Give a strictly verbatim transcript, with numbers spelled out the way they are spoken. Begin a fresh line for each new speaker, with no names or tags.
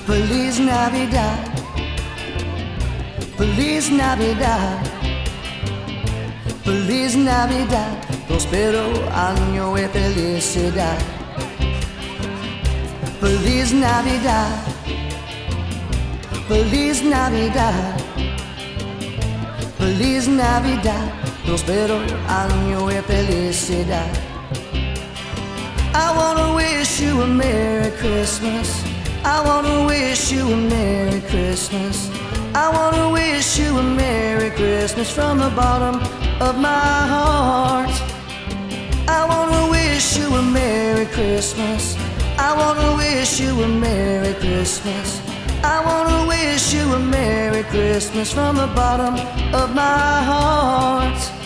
Feliz Navidad, Feliz Navidad, Feliz Navidad, prospero año y felicidad. Feliz Navidad, Feliz Navidad, Feliz Navidad, prospero año y felicidad. I wanna wish you a Merry Christmas. I wanna wish you a Merry Christmas. I wanna wish you a Merry Christmas from the bottom of my heart. I wanna wish you a Merry Christmas. I wanna wish you a Merry Christmas. I wanna wish you a Merry Christmas from the bottom of my heart.